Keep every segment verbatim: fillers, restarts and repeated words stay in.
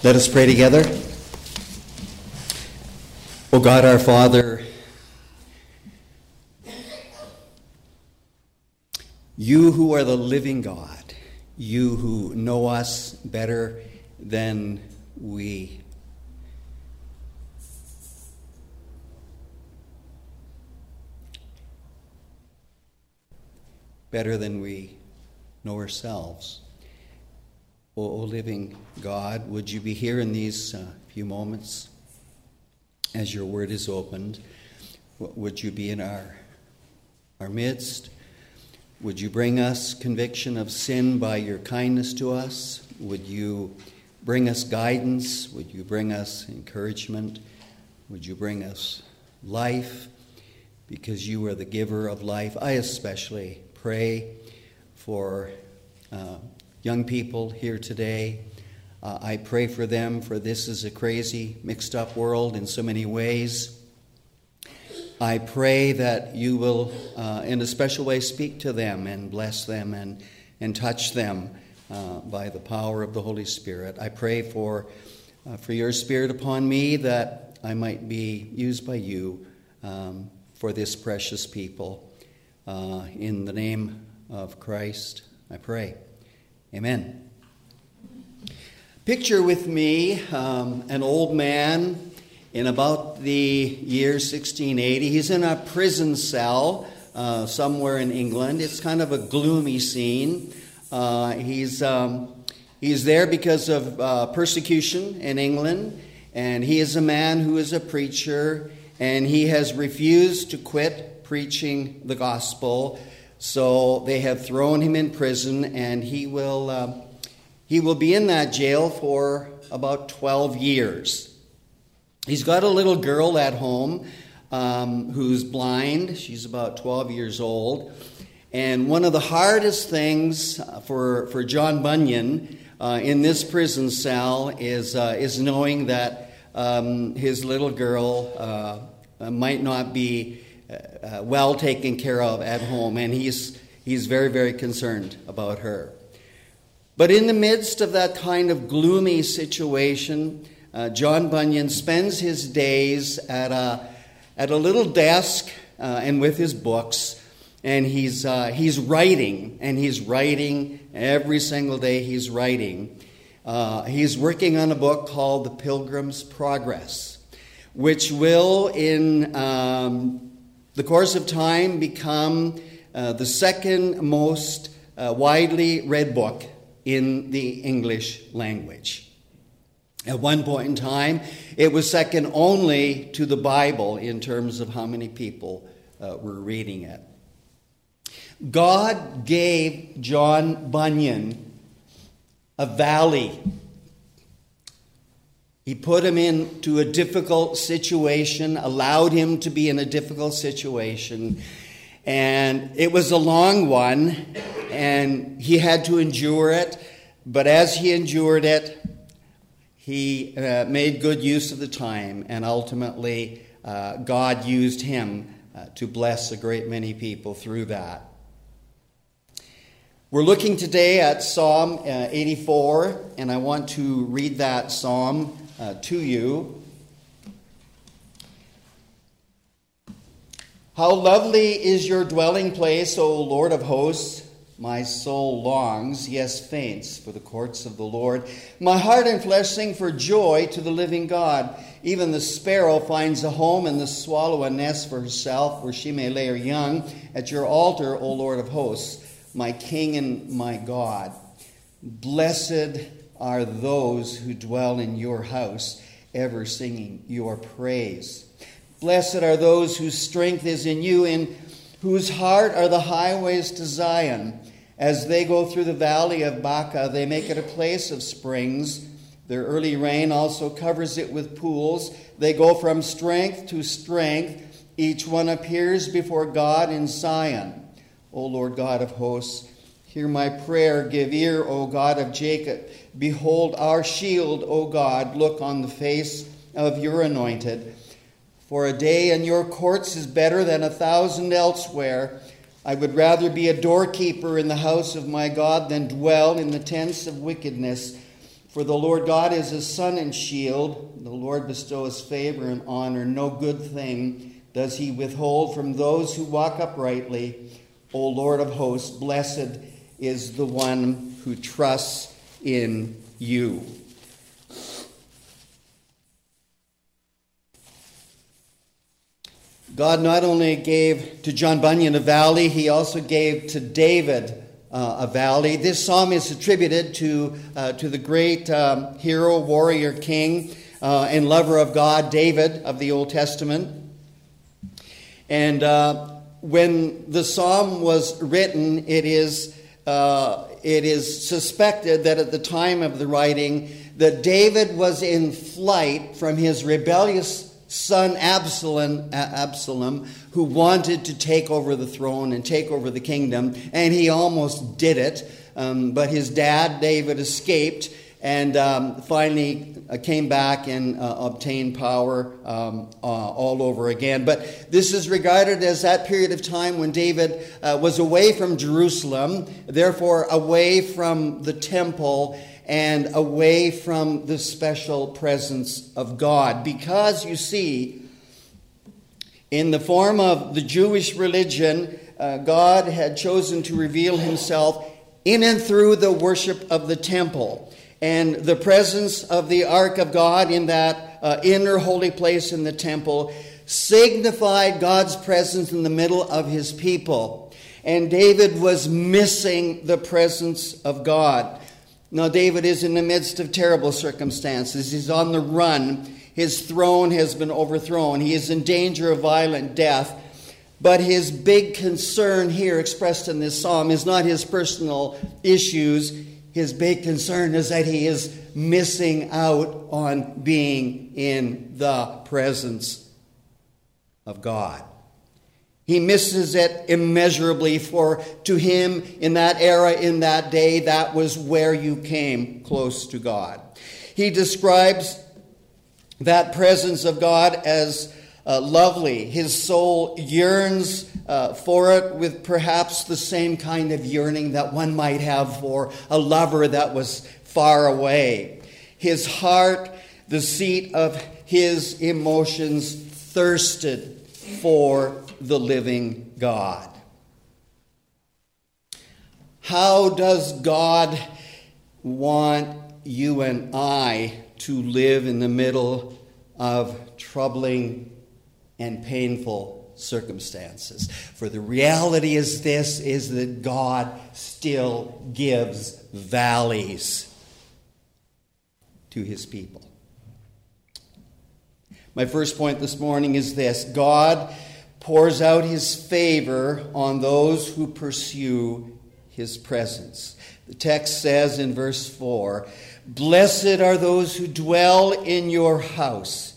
Let us pray together. O God, our Father, you who are the living God, you who know us better than we better than we know ourselves. O, o living God, would you be here in these uh, few moments as your word is opened? Would you be in our, our midst? Would you bring us conviction of sin by your kindness to us? Would you bring us guidance? Would you bring us encouragement? Would you bring us life? Because you are the giver of life. I especially pray for uh, young people here today. Uh, I pray for them, for this is a crazy, mixed up world in so many ways. I pray that you will, uh, in a special way, speak to them and bless them and, and touch them uh, by the power of the Holy Spirit. I pray for, uh, for your Spirit upon me, that I might be used by you um, for this precious people. Uh, in the name of Christ, I pray. Amen. Picture with me um, an old man in about the year sixteen eighty. He's in a prison cell uh, somewhere in England. It's kind of a gloomy scene. Uh, he's um, he's there because of uh, persecution in England, and he is a man who is a preacher, and he has refused to quit preaching the gospel. So they have thrown him in prison, and he will uh, he will be in that jail for about twelve years. He's got a little girl at home um, who's blind. She's about twelve years old. And one of the hardest things for, for John Bunyan uh, in this prison cell is, uh, is knowing that um, his little girl uh, might not be Uh, well taken care of at home, and he's he's very, very concerned about her. But in the midst of that kind of gloomy situation, uh, John Bunyan spends his days at a at a little desk uh, and with his books, and he's uh, he's writing, and he's writing every single day. He's writing. Uh, he's working on a book called The Pilgrim's Progress, which will in um, the course of time become uh, the second most uh, widely read book in the English language. At one point in time, it was second only to the Bible in terms of how many people uh, were reading it. God gave John Bunyan a valley. He put him into a difficult situation, allowed him to be in a difficult situation, and it was a long one, and he had to endure it. But as he endured it, he uh, made good use of the time, and ultimately uh, God used him uh, to bless a great many people through that. We're looking today at Psalm uh, eighty-four, and I want to read that psalm Uh, to you. How lovely is your dwelling place, O Lord of hosts. My soul longs, yes, faints, for the courts of the Lord. My heart and flesh sing for joy to the living God. Even the sparrow finds a home, and the swallow a nest for herself, where she may lay her young. At your altar, O Lord of hosts, my King and my God. Blessed are those who dwell in your house, ever singing your praise. Blessed are those whose strength is in you, in whose heart are the highways to Zion. As they go through the valley of Baca, they make it a place of springs. Their early rain also covers it with pools. They go from strength to strength. Each one appears before God in Zion. O Lord God of hosts, hear my prayer. Give ear, O God of Jacob. Behold our shield, O God. Look on the face of your anointed. For a day in your courts is better than a thousand elsewhere. I would rather be a doorkeeper in the house of my God than dwell in the tents of wickedness. For the Lord God is his sun and shield. The Lord bestows favor and honor. No good thing does he withhold from those who walk uprightly. O Lord of hosts, blessed is the one who trusts in you. God not only gave to John Bunyan a valley, he also gave to David uh, a valley. This psalm is attributed to, uh, to the great um, hero, warrior, king, uh, and lover of God, David of the Old Testament. And uh, when the psalm was written, it is, uh, it is suspected that at the time of the writing, that David was in flight from his rebellious son Absalom, Absalom, who wanted to take over the throne and take over the kingdom, and he almost did it. Um, but his dad, David, escaped and um, finally uh, came back and uh, obtained power um, uh, all over again. But this is regarded as that period of time when David uh, was away from Jerusalem, therefore away from the temple, and away from the special presence of God. Because, you see, in the form of the Jewish religion, uh, God had chosen to reveal himself in and through the worship of the temple. And the presence of the Ark of God in that uh, inner holy place in the temple signified God's presence in the middle of his people. And David was missing the presence of God. Now, David is in the midst of terrible circumstances. He's on the run. His throne has been overthrown. He is in danger of violent death. But his big concern here expressed in this psalm is not his personal issues. His big concern is that he is missing out on being in the presence of God. He misses it immeasurably, for to him in that era, in that day, that was where you came close to God. He describes that presence of God as uh, lovely. His soul yearns uh, for it with perhaps the same kind of yearning that one might have for a lover that was far away. His heart, the seat of his emotions, thirsted for the living God. How does God want you and I to live in the middle of troubling and painful circumstances? For the reality is this, is that God still gives valleys to his people. My first point this morning is this: God pours out his favor on those who pursue his presence. The text says in verse four, "Blessed are those who dwell in your house.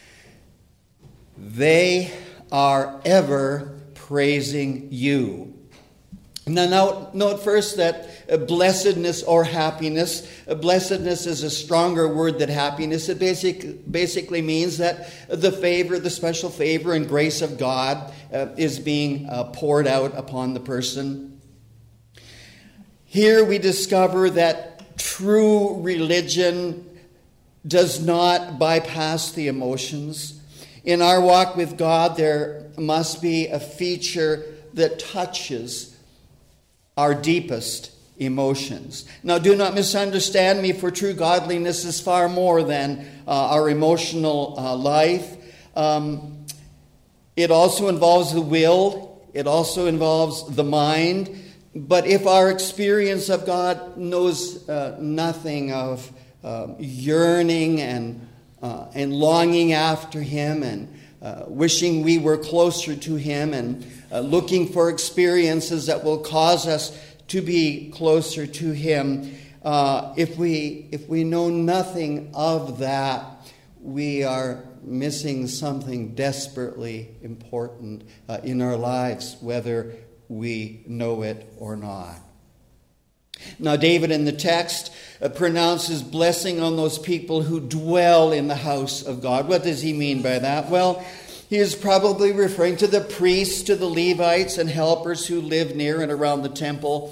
They are ever praising you." Now, note, note first that uh, blessedness or happiness, uh, blessedness is a stronger word than happiness. It basic, basically means that the favor, the special favor and grace of God uh, is being uh, poured out upon the person. Here we discover that true religion does not bypass the emotions. In our walk with God, there must be a feature that touches our deepest emotions. Now, do not misunderstand me, for true godliness is far more than uh, our emotional uh, life. Um, it also involves the will. It also involves the mind. But if our experience of God knows uh, nothing of uh, yearning and uh, and longing after him and uh, wishing we were closer to him and uh, looking for experiences that will cause us to be closer to him, uh, if we if we know nothing of that, we are missing something desperately important uh, in our lives, whether we know it or not. Now, David in the text uh, pronounces blessing on those people who dwell in the house of God. What does he mean by that? Well, he is probably referring to the priests, to the Levites and helpers who lived near and around the temple.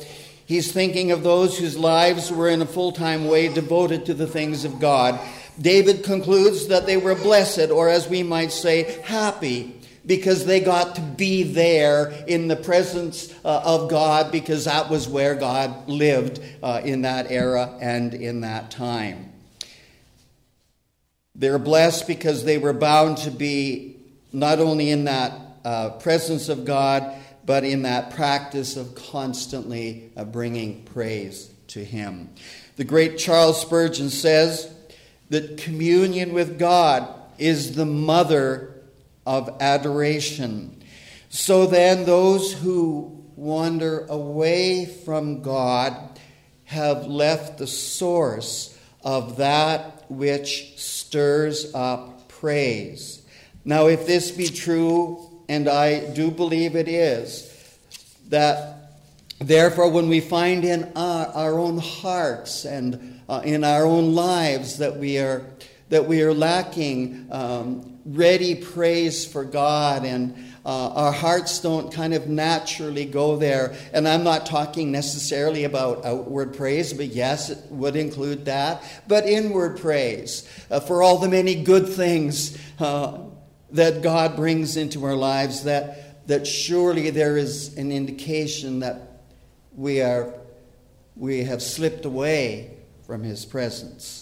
He's thinking of those whose lives were in a full-time way devoted to the things of God. David concludes that they were blessed, or as we might say, happy, because they got to be there in the presence uh, of God, because that was where God lived uh, in that era and in that time. They're blessed because they were bound to be not only in that uh, presence of God, but in that practice of constantly uh, bringing praise to Him. The great Charles Spurgeon says that communion with God is the mother of adoration. So then those who wander away from God have left the source of that which stirs up praise. Now, if this be true, and I do believe it is, that therefore when we find in our, our own hearts and uh, in our own lives that we are that we are lacking um, ready praise for God, and uh, our hearts don't kind of naturally go there. And I'm not talking necessarily about outward praise, but yes, it would include that. But inward praise uh, for all the many good things uh, that God brings into our lives, that that surely there is an indication that we are we have slipped away from His presence.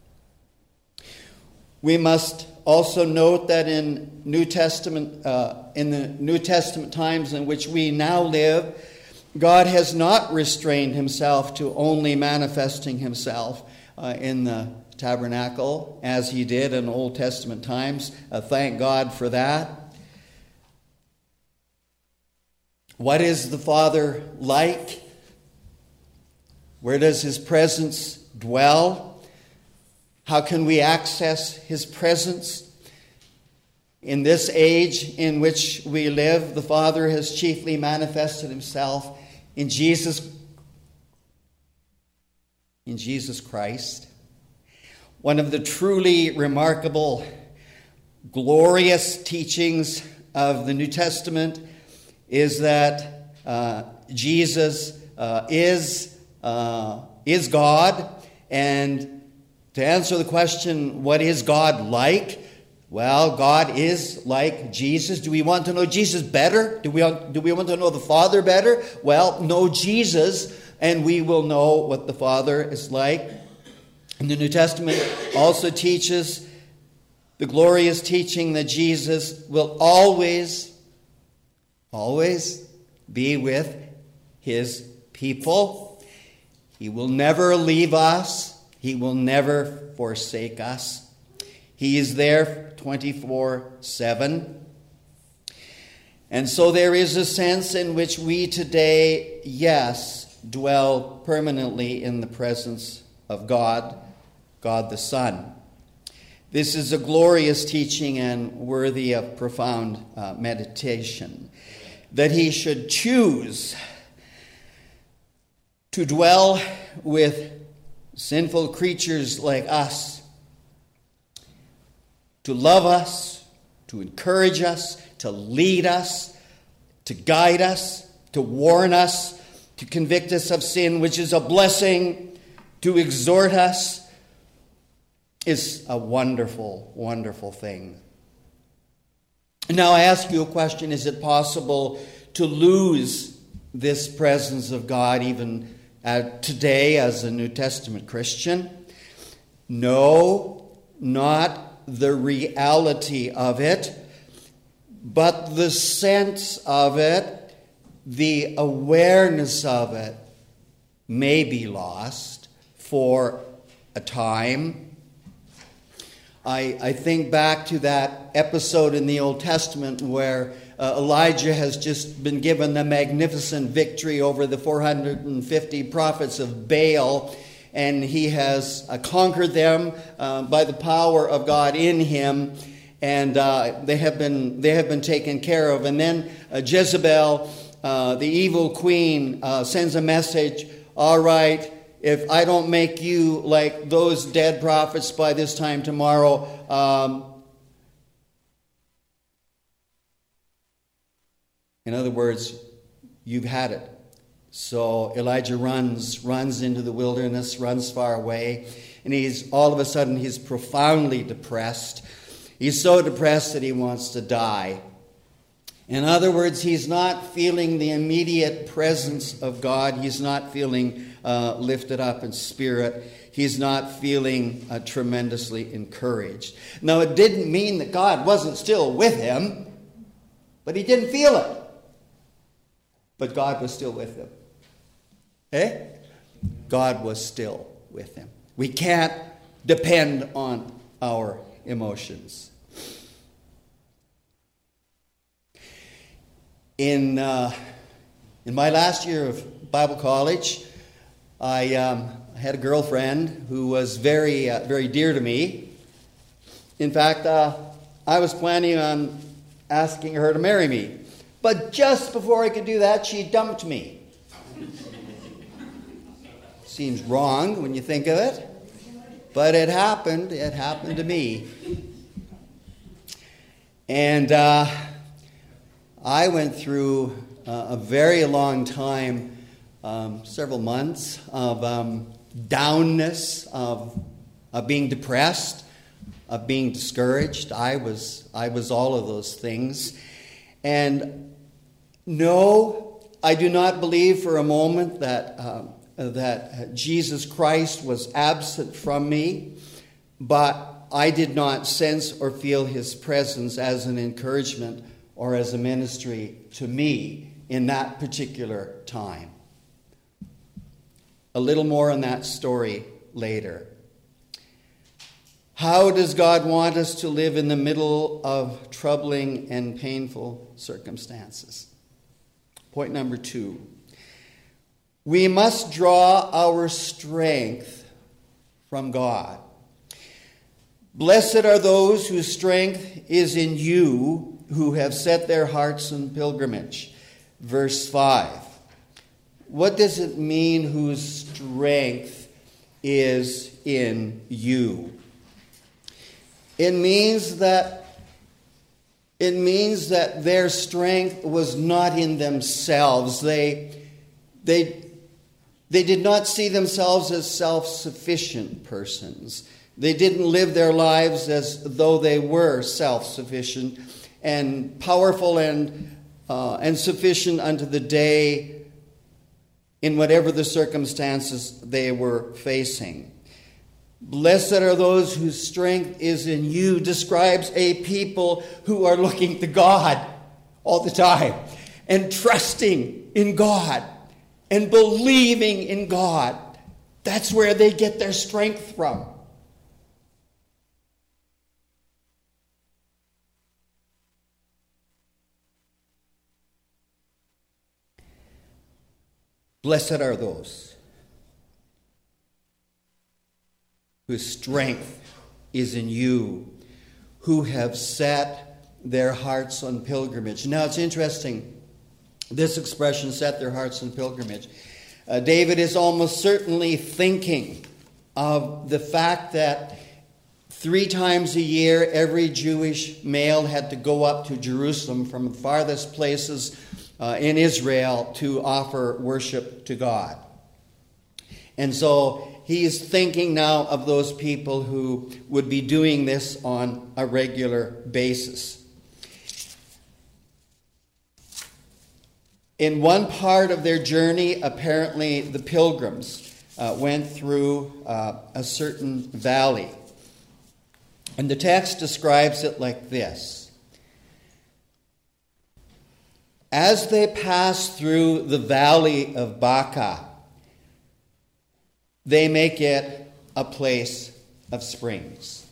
We must also note that in New Testament, uh, in the New Testament times in which we now live, God has not restrained Himself to only manifesting Himself uh, in the tabernacle as He did in Old Testament times. Uh, thank God for that. What is the Father like? Where does His presence dwell? How can we access His presence? In this age in which we live, the Father has chiefly manifested Himself in Jesus, in Jesus Christ. One of the truly remarkable, glorious teachings of the New Testament is that uh, Jesus uh, is, uh, is God. And to answer the question, what is God like? Well, God is like Jesus. Do we want to know Jesus better? Do we, do we want to know the Father better? Well, know Jesus, and we will know what the Father is like. And the New Testament also teaches the glorious teaching that Jesus will always, always be with His people. He will never leave us. He will never forsake us. He is there twenty-four seven. And so there is a sense in which we today, yes, dwell permanently in the presence of God, God the Son. This is a glorious teaching and worthy of profound uh, meditation. That He should choose to dwell with sinful creatures like us, to love us, to encourage us, to lead us, to guide us, to warn us, to convict us of sin, which is a blessing, to exhort us, is a wonderful, wonderful thing. Now I ask you a question: is it possible to lose this presence of God even uh, today as a New Testament Christian? No, not the reality of it, but the sense of it, the awareness of it may be lost for a time. I, I think back to that episode in the Old Testament where uh, Elijah has just been given the magnificent victory over the four hundred fifty prophets of Baal, and he has uh, conquered them uh, by the power of God in him, and uh, they have been they have been taken care of. And then uh, Jezebel, uh, the evil queen, uh, sends a message: all right, if I don't make you like those dead prophets by this time tomorrow, um, in other words, you've had it. So Elijah runs, runs into the wilderness, runs far away, and he's all of a sudden he's profoundly depressed. He's so depressed that he wants to die. In other words, he's not feeling the immediate presence of God. He's not feeling uh, lifted up in spirit. He's not feeling uh, tremendously encouraged. Now, it didn't mean that God wasn't still with him, but he didn't feel it. But God was still with him. Eh? God was still with him. We can't depend on our emotions. In uh, in my last year of Bible college, I um, had a girlfriend who was very uh, very dear to me. In fact, uh, I was planning on asking her to marry me, but just before I could do that, she dumped me. Seems wrong when you think of it, but it happened. It happened to me, and. Uh, I went through uh, a very long time, um, several months of um, downness, of, of being depressed, of being discouraged. I was I was all of those things. And no, I do not believe for a moment that uh, that Jesus Christ was absent from me, but I did not sense or feel his presence as an encouragement or as a ministry to me in that particular time. A little more on that story later. How does God want us to live in the middle of troubling and painful circumstances? Point number two. We must draw our strength from God. Blessed are those whose strength is in you, who have set their hearts in pilgrimage. Verse five. What does it mean whose strength is in you? It means that it means that their strength was not in themselves. They they they did not see themselves as self-sufficient persons. They didn't live their lives as though they were self-sufficient and powerful and uh, and sufficient unto the day in whatever the circumstances they were facing. Blessed are those whose strength is in you describes a people who are looking to God all the time and trusting in God and believing in God. That's where they get their strength from. Blessed are those whose strength is in you, who have set their hearts on pilgrimage. Now, it's interesting, this expression, set their hearts on pilgrimage. Uh, David is almost certainly thinking of the fact that three times a year, every Jewish male had to go up to Jerusalem from the farthest places Uh, in Israel to offer worship to God. And so he's thinking now of those people who would be doing this on a regular basis. In one part of their journey, apparently the pilgrims uh, went through uh, a certain valley. And the text describes it like this. As they pass through the valley of Baca, they make it a place of springs.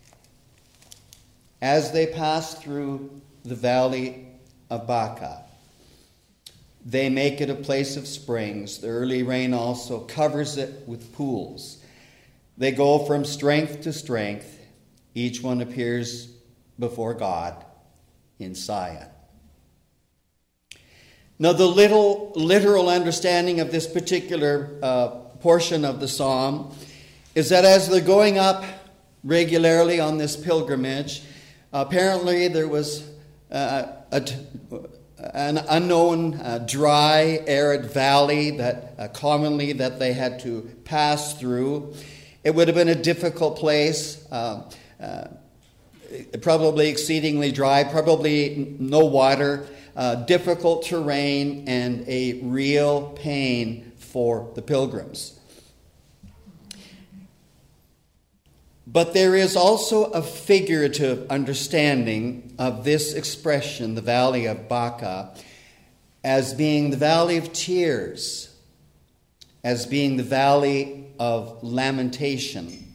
As they pass through the valley of Baca, they make it a place of springs. The early rain also covers it with pools. They go from strength to strength. Each one appears before God in Zion. Now, the little literal understanding of this particular uh, portion of the psalm is that as they're going up regularly on this pilgrimage, apparently there was uh, a, an unknown, uh, dry, arid valley that uh, commonly that they had to pass through. It would have been a difficult place, uh, uh, probably exceedingly dry, probably no water, uh, difficult terrain, and a real pain for the pilgrims. But there is also a figurative understanding of this expression, the Valley of Baca, as being the Valley of Tears, as being the Valley of Lamentation.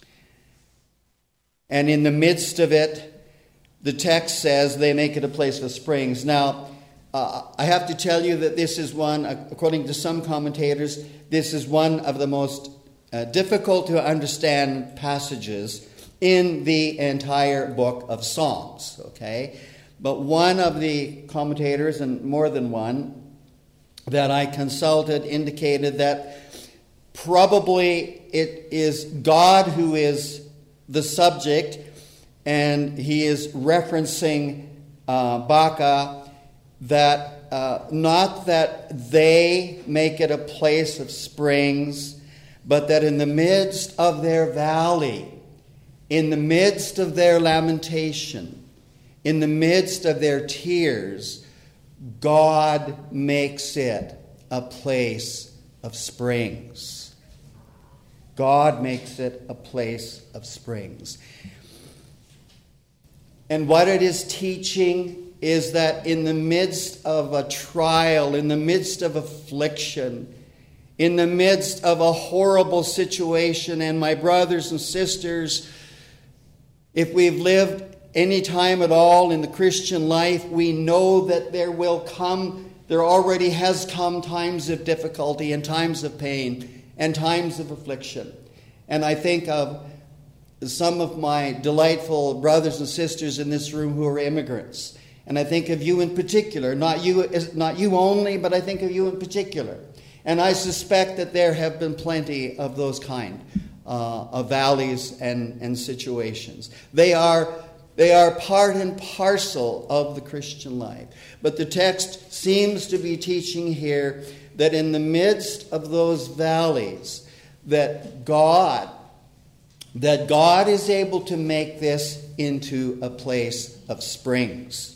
And in the midst of it, the text says they make it a place of springs. Now, uh, I have to tell you that this is one, according to some commentators, this is one of the most Uh, difficult to understand passages in the entire book of Psalms, okay? But one of the commentators, and more than one, that I consulted indicated that probably it is God who is the subject, and he is referencing uh, Baca, that uh, not that they make it a place of springs, but that in the midst of their valley, in the midst of their lamentation, in the midst of their tears, God makes it a place of springs. God makes it a place of springs. And what it is teaching is that in the midst of a trial, in the midst of affliction, in the midst of a horrible situation, and my brothers and sisters, if we've lived any time at all in the Christian life, we know that there will come, there already has come times of difficulty and times of pain and times of affliction. And I think of some of my delightful brothers and sisters in this room who are immigrants. And I think of you in particular, not you, not you only, but I think of you in particular. And I suspect that there have been plenty of those kind uh, of valleys and, and situations. They are, they are part and parcel of the Christian life. But the text seems to be teaching here that in the midst of those valleys, that God, that God is able to make this into a place of springs.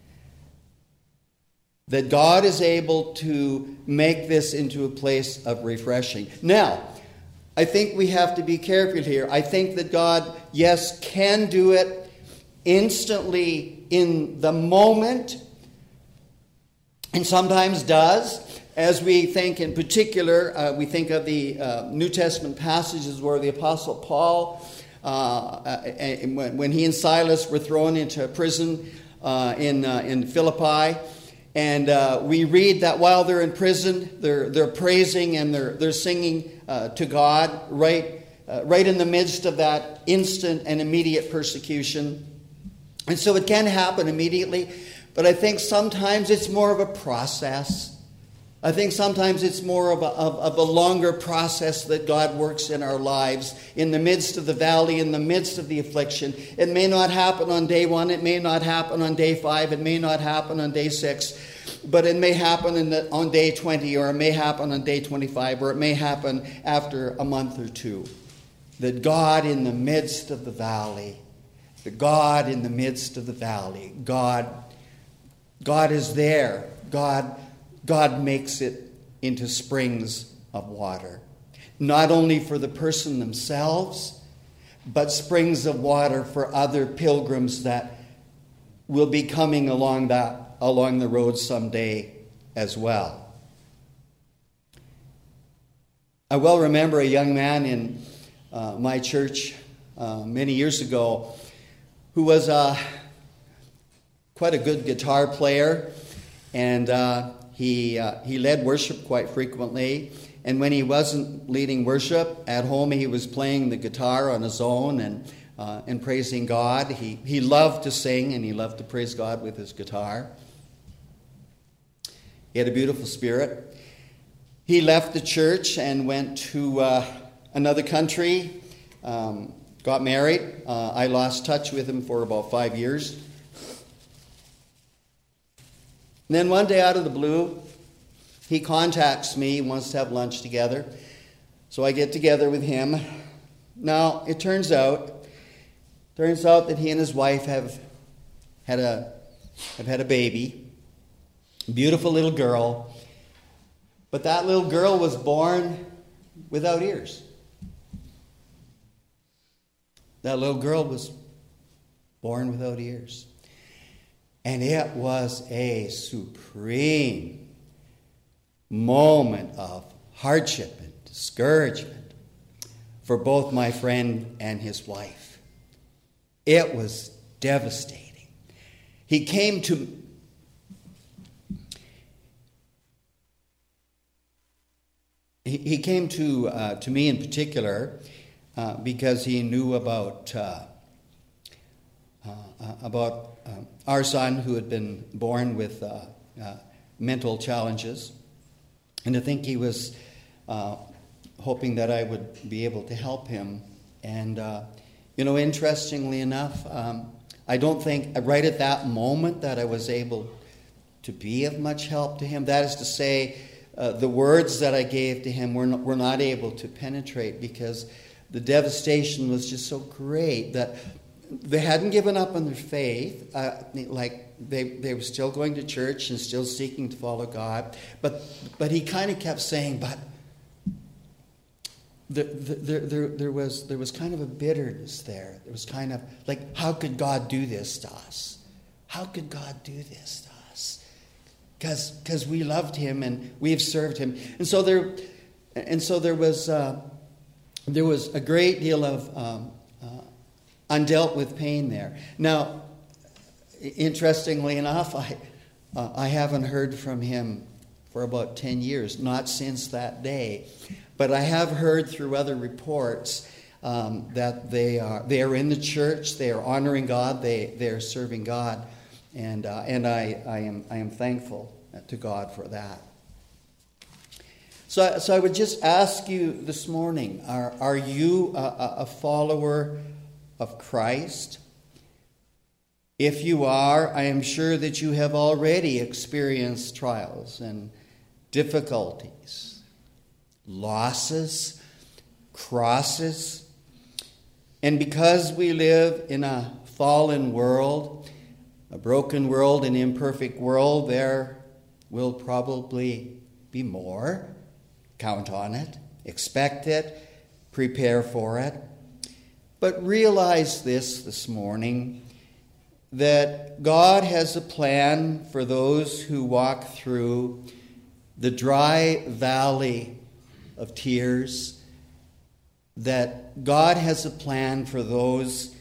That God is able to make this into a place of refreshing. Now, I think we have to be careful here. I think that God, yes, can do it instantly in the moment, and sometimes does. As we think in particular, uh, we think of the uh, New Testament passages where the Apostle Paul, uh, when, when he and Silas were thrown into prison uh, in, uh, in Philippi. And uh, we read that while they're in prison, they're they're praising and they're they're singing uh, to God right uh, right in the midst of that instant and immediate persecution. And so it can happen immediately, but I think sometimes it's more of a process. I think sometimes it's more of a, of, of a longer process that God works in our lives in the midst of the valley, in the midst of the affliction. It may not happen on day one. It may not happen on day five. It may not happen on day six. But it may happen in the, on day twenty, or it may happen on day twenty-five, or it may happen after a month or two. That God in the midst of the valley, the God in the midst of the valley, God, God is there. God God makes it into springs of water. Not only for the person themselves, but springs of water for other pilgrims that will be coming along that along the road someday as well. I well remember a young man in uh, my church uh, many years ago who was uh, quite a good guitar player, and uh, He uh, he led worship quite frequently, and when he wasn't leading worship at home, he was playing the guitar on his own and uh, and praising God. He he loved to sing, and he loved to praise God with his guitar. He had a beautiful spirit. He left the church and went to uh, another country, um, got married. Uh, I lost touch with him for about five years. And then one day out of the blue, he contacts me, wants to have lunch together. So I get together with him. Now, it turns out, turns out that he and his wife have had a have had a baby, a beautiful little girl. But that little girl was born without ears. That little girl was born without ears. And it was a supreme moment of hardship and discouragement for both my friend and his wife. It was devastating. He came to he, he came to uh, to me in particular uh, because he knew about uh, uh, about uh, our son who had been born with uh, uh, mental challenges, and I think he was uh, hoping that I would be able to help him. And uh, you know, interestingly enough, um, I don't think right at that moment that I was able to be of much help to him. That is to say, uh, the words that I gave to him were not, were not able to penetrate because the devastation was just so great that they hadn't given up on their faith. Uh, like they, they were still going to church and still seeking to follow God. But but he kind of kept saying, but there, there, there, there was there was kind of a bitterness there. There was kind of like, how could God do this to us? How could God do this to us? Because because we loved him and we have served him. And so there and so there was uh, there was a great deal of um, undealt with pain there. Now, interestingly enough, I uh, I haven't heard from him for about ten years, not since that day. But I have heard through other reports um, that they are they are in the church, they are honoring God, they they are serving God, and uh, and I I am I am thankful to God for that. So so I would just ask you this morning: Are are you a, a follower of Christ? If you are, I am sure that you have already experienced trials and difficulties, losses, crosses. And because we live in a fallen world, a broken world, an imperfect world, there will probably be more. Count on it, expect it, prepare for it. But realize this this morning, that God has a plan for those who walk through the dry valley of tears, that God has a plan for those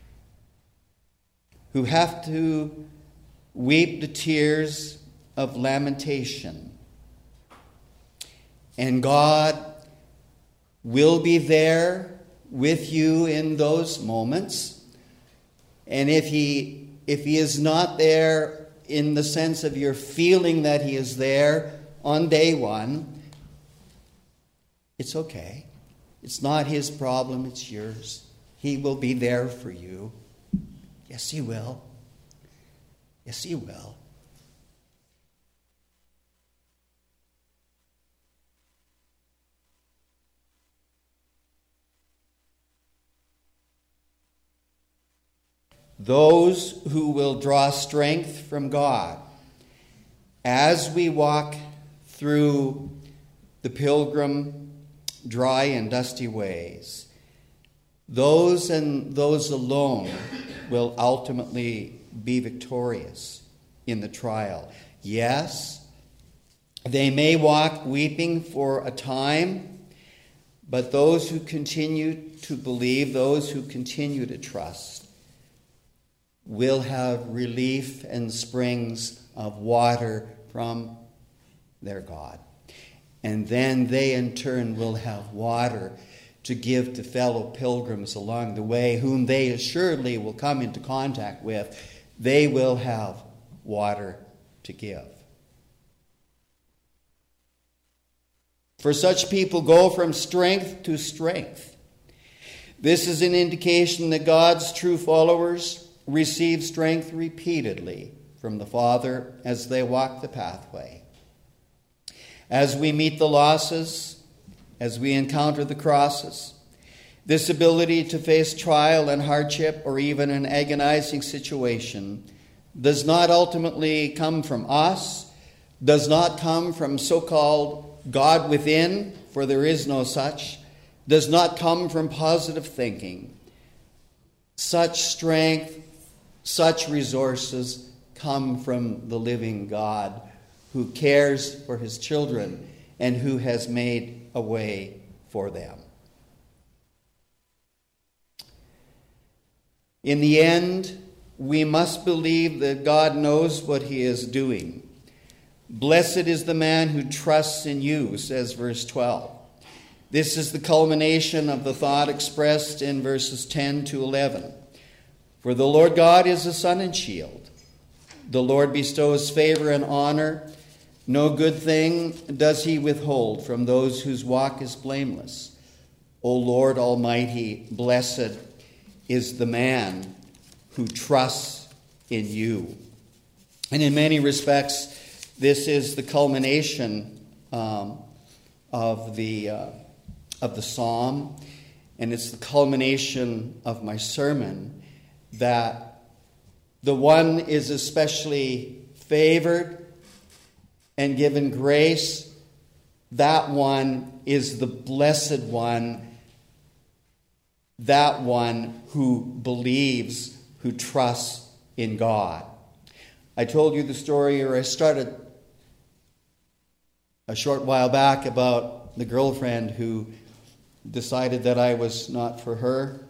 who have to weep the tears of lamentation. And God will be there with you in those moments. And if he if he is not there in the sense of your feeling that he is there on day one, it's okay. It's not his problem, it's yours. He will be there for you. Yes, he will. Yes, he will. Those who will draw strength from God as we walk through the pilgrim dry and dusty ways, those and those alone will ultimately be victorious in the trial. Yes, they may walk weeping for a time, but those who continue to believe, those who continue to trust, will have relief and springs of water from their God. And then they in turn will have water to give to fellow pilgrims along the way, whom they assuredly will come into contact with. They will have water to give. For such people go from strength to strength. This is an indication that God's true followers receive strength repeatedly from the Father as they walk the pathway. As we meet the losses, as we encounter the crosses, this ability to face trial and hardship or even an agonizing situation does not ultimately come from us, does not come from so-called God within, for there is no such, does not come from positive thinking. Such strength, such resources come from the living God who cares for his children and who has made a way for them. In the end, we must believe that God knows what he is doing. Blessed is the man who trusts in you, says verse twelve. This is the culmination of the thought expressed in verses ten to eleven. For the Lord God is a sun and shield. The Lord bestows favor and honor. No good thing does he withhold from those whose walk is blameless. O Lord Almighty, blessed is the man who trusts in you. And in many respects, this is the culmination um, of the uh, of the psalm, and it's the culmination of my sermon, that the one is especially favored and given grace. That one is the blessed one. That one who believes, who trusts in God. I told you the story, or I started a short while back, about the girlfriend who decided that I was not for her.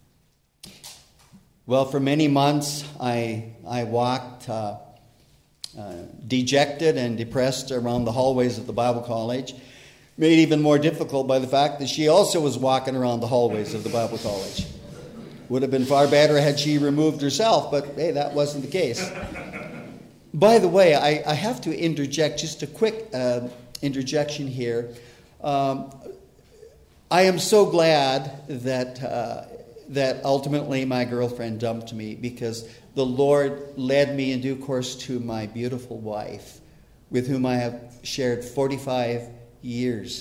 Well, for many months, I I walked uh, uh, dejected and depressed around the hallways of the Bible college, made even more difficult by the fact that she also was walking around the hallways of the Bible college. Would have been far better had she removed herself, but hey, that wasn't the case. By the way, I, I have to interject just a quick uh, interjection here. Um, I am so glad that uh, that ultimately my girlfriend dumped me, because the Lord led me in due course to my beautiful wife, with whom I have shared forty-five years.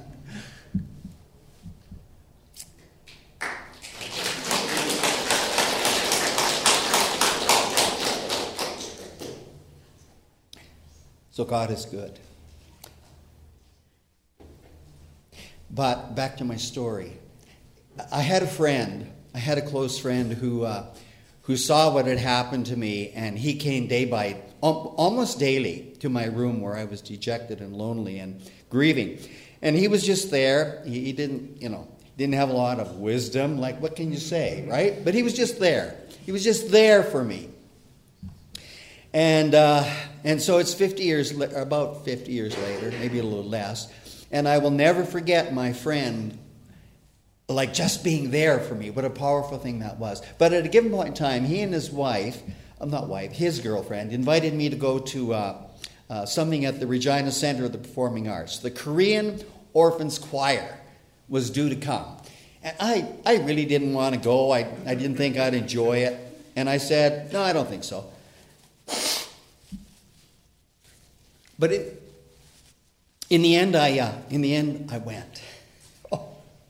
So God is good. But back to my story. I had a friend, I had a close friend who uh, who saw what had happened to me, and he came day by, almost daily, to my room where I was dejected and lonely and grieving. And he was just there. He, he didn't, you know, didn't have a lot of wisdom. Like, what can you say, right? But he was just there. He was just there for me. And uh, and so it's fifty years, about fifty years later, maybe a little less. And I will never forget my friend, like, just being there for me. What a powerful thing that was. But at a given point in time, he and his wife, I'm not wife, his girlfriend, invited me to go to uh, uh, something at the Regina Center of the Performing Arts. The Korean Orphans Choir was due to come. And I, I really didn't want to go. I, I didn't think I'd enjoy it. And I said, no, I don't think so. But it, in the end, I uh, in the end I went. Oh.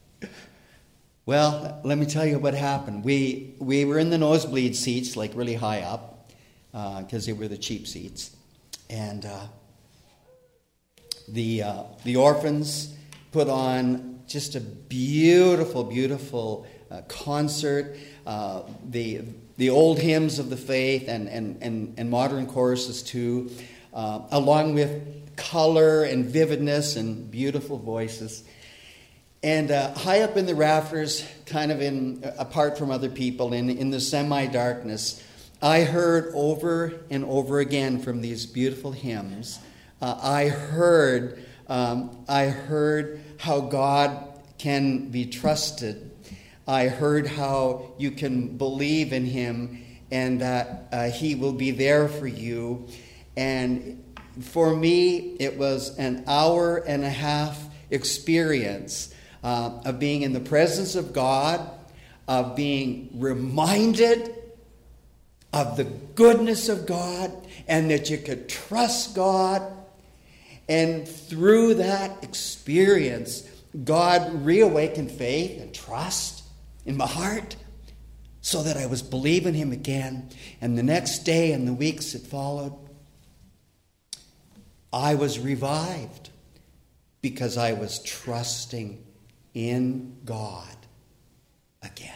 Well, let me tell you what happened. We we were in the nosebleed seats, like really high up, because uh, they were the cheap seats, and uh, the uh, the orphans put on just a beautiful, beautiful uh, concert. Uh, the the old hymns of the faith and and and, and modern choruses too. Uh, along with color and vividness and beautiful voices. And uh, high up in the rafters, kind of in apart from other people, in, in the semi-darkness, I heard over and over again from these beautiful hymns, uh, I heard, um, I heard how God can be trusted. I heard how you can believe in him and that uh, he will be there for you. And for me, it was an hour and a half experience uh, of being in the presence of God, of being reminded of the goodness of God and that you could trust God. And through that experience, God reawakened faith and trust in my heart so that I was believing him again. And the next day and the weeks that followed, I was revived because I was trusting in God again.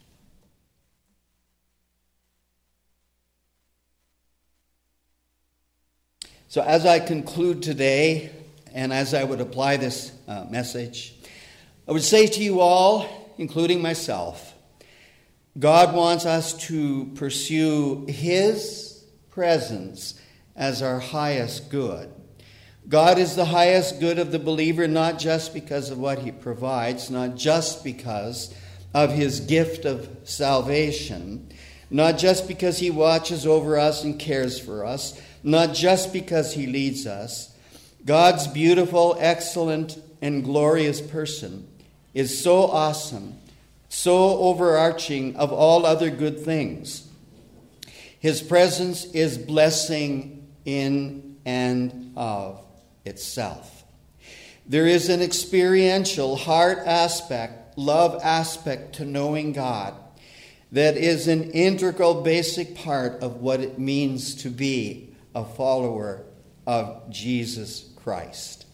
So as I conclude today, and as I would apply this uh, message, I would say to you all, including myself, God wants us to pursue his presence as our highest good. God is the highest good of the believer, not just because of what he provides, not just because of his gift of salvation, not just because he watches over us and cares for us, not just because he leads us. God's beautiful, excellent, and glorious person is so awesome, so overarching of all other good things. His presence is blessing in and of itself. There is an experiential heart aspect, love aspect to knowing God that is an integral, basic part of what it means to be a follower of Jesus Christ.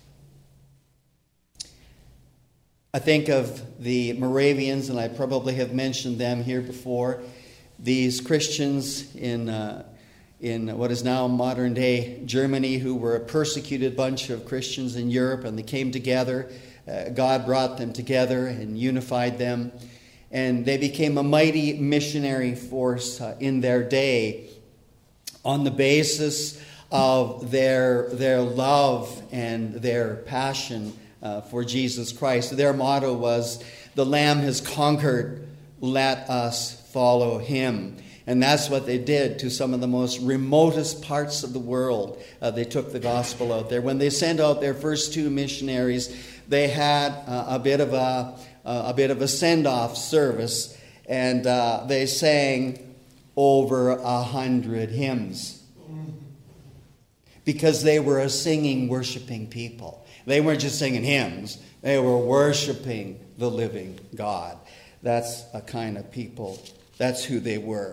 I think of the Moravians, and I probably have mentioned them here before. These Christians in uh, in what is now modern-day Germany, who were a persecuted bunch of Christians in Europe, and they came together. Uh, God brought them together and unified them, and they became a mighty missionary force uh, in their day, on the basis of their, their love and their passion uh, for Jesus Christ. Their motto was, "The Lamb has conquered, let us follow him." And that's what they did to some of the most remotest parts of the world. Uh, they took the gospel out there. When they sent out their first two missionaries, they had uh, a bit of a, uh, a bit of a send-off service, and uh, they sang over a hundred hymns. Because they were a singing, worshiping people. They weren't just singing hymns. They were worshiping the living God. That's a kind of people. That's who they were.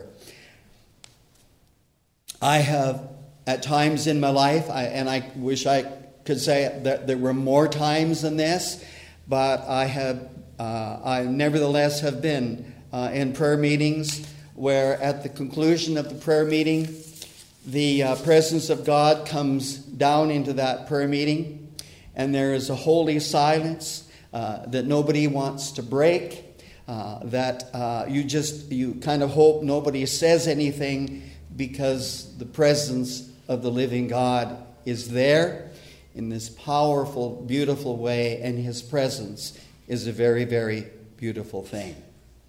I have, at times in my life, I, and I wish I could say that there were more times than this, but I have, uh, I nevertheless have been uh, in prayer meetings where at the conclusion of the prayer meeting, the uh, presence of God comes down into that prayer meeting, and there is a holy silence uh, that nobody wants to break, uh, that uh, you just, you kind of hope nobody says anything because the presence of the living God is there in this powerful, beautiful way, and his presence is a very, very beautiful thing.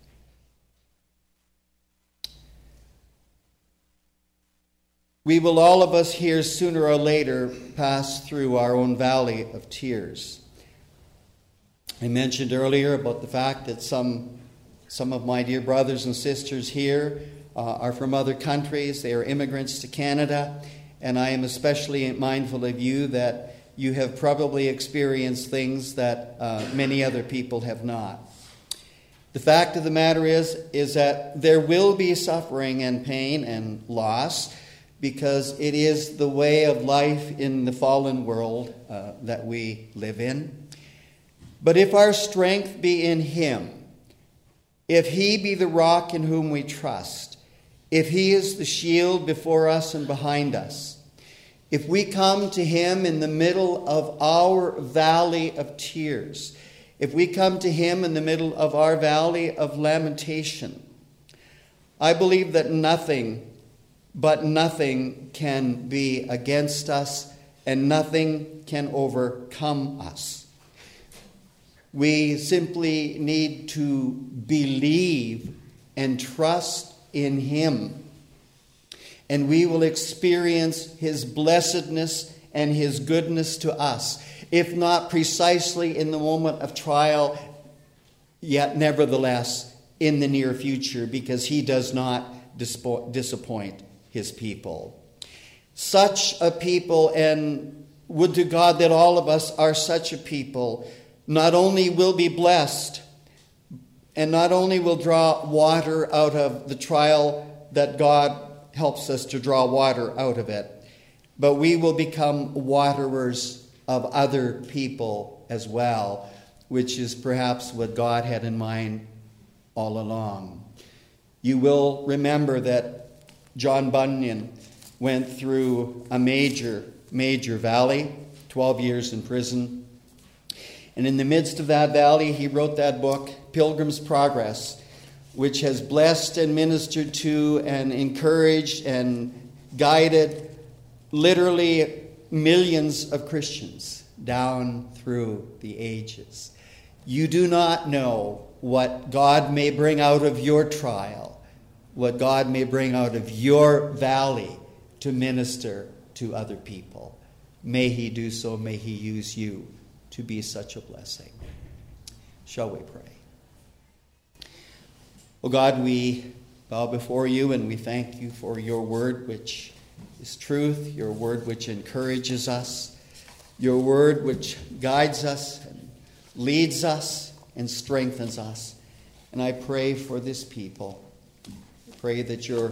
We will, all of us here, sooner or later, pass through our own valley of tears. I mentioned earlier about the fact that some, some of my dear brothers and sisters here uh, are from other countries. They are immigrants to Canada. And I am especially mindful of you that you have probably experienced things that uh, many other people have not. The fact of the matter is, is that there will be suffering and pain and loss, because it is the way of life in the fallen world uh, that we live in. But if our strength be in him, if he be the rock in whom we trust, if he is the shield before us and behind us, if we come to him in the middle of our valley of tears, if we come to him in the middle of our valley of lamentation, I believe that nothing But nothing can be against us, and nothing can overcome us. We simply need to believe and trust in him, and we will experience his blessedness and his goodness to us, if not precisely in the moment of trial, yet nevertheless in the near future, because he does not dispo- disappoint his people. Such a people, and would to God that all of us are such a people, not only will be blessed, and not only will draw water out of the trial that God helps us to draw water out of it, but we will become waterers of other people as well, which is perhaps what God had in mind all along. You will remember that John Bunyan went through a major, major valley, twelve years in prison. And in the midst of that valley, he wrote that book, Pilgrim's Progress, which has blessed and ministered to and encouraged and guided literally millions of Christians down through the ages. You do not know what God may bring out of your trial, what God may bring out of your valley to minister to other people. May he do so. May he use you to be such a blessing. Shall we pray? Oh God, we bow before you and we thank you for your word, which is truth, your word which encourages us, your word which guides us and leads us and strengthens us. And I pray for this people. I pray that your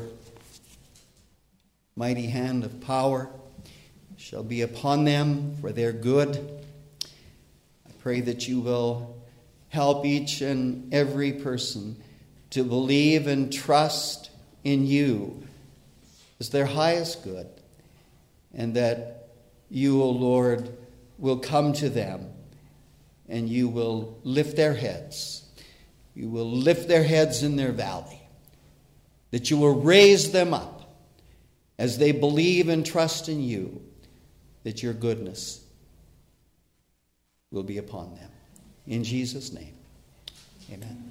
mighty hand of power shall be upon them for their good. I pray that you will help each and every person to believe and trust in you as their highest good, and that you, O Lord, will come to them and you will lift their heads. You will lift their heads in their valley, that you will raise them up as they believe and trust in you, that your goodness will be upon them. In Jesus' name, amen.